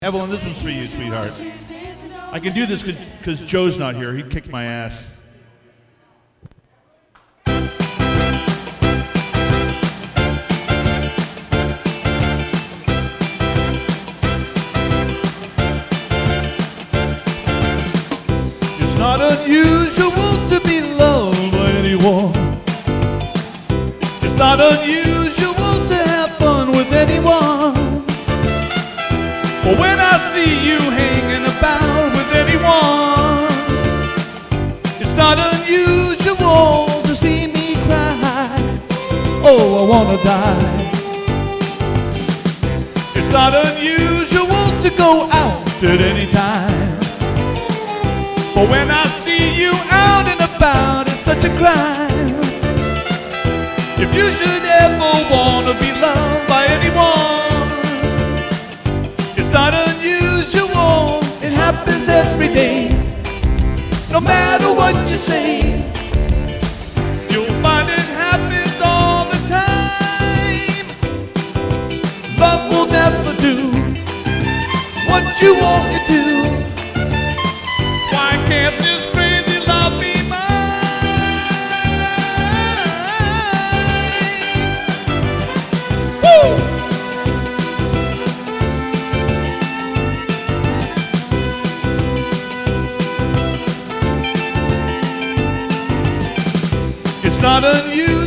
Evelyn, this one's for you, sweetheart. I can do this because Joe's not here. He kicked my ass. It's not unusual to be loved by anyone. It's not unusual to have fun with anyone. But when I see you hanging about with anyone, it's not unusual to see me cry. Oh, I wanna die. It's not unusual to go out at any time. But when I see you out and about, it's such a crime. If you should ever wanna be loved by anyone, it's not unusual, it happens every day. No matter what you say, you'll find it happens all the time. Love will never do what you want it to. Why can't this crazy love be mine? Woo! It's not unusual